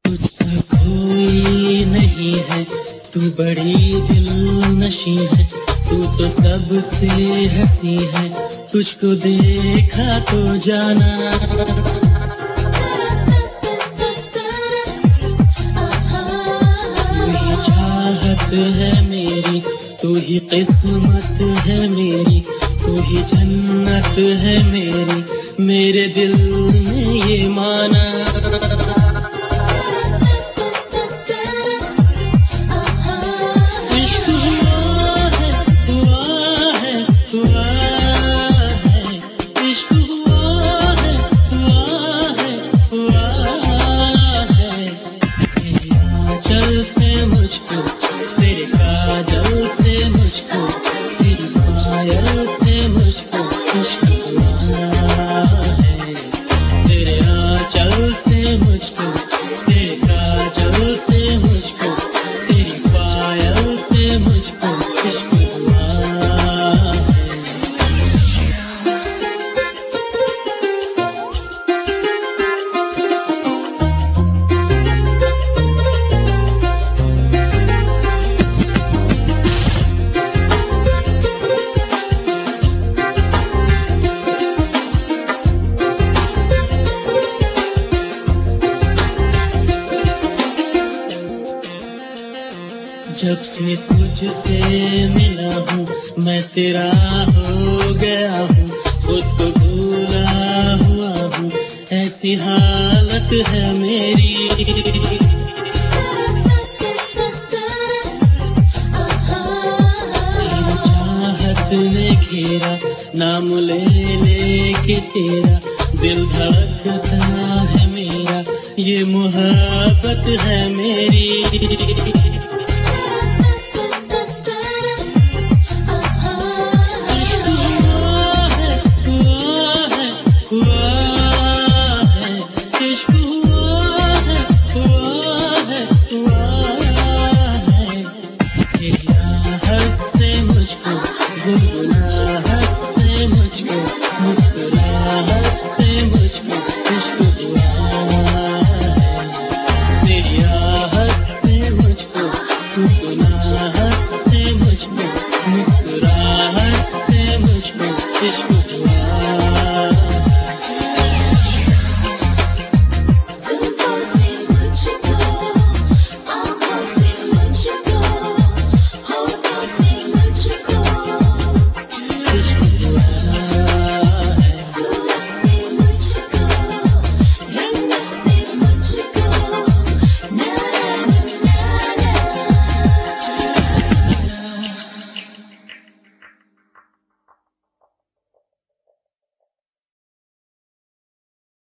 तुझसा कोई नहीं है, तू बड़ी दिल नशी है, तू तो सबसे हंसी है, तुझको देखा तो जाना। तू ही चाहत है मेरी, तू ही किस्मत है मेरी, तू ही जन्नत है मेरी, मेरे दिल ने ये माना। जब से तुझसे मिला हूँ मैं तेरा हो गया हूँ, खुद को भूला हुआ हूँ, ऐसी हालत है मेरी। चाहत ने घेरा, नाम ले के तेरा, दिल धड़कता है मेरा, ये मोहब्बत है मेरी।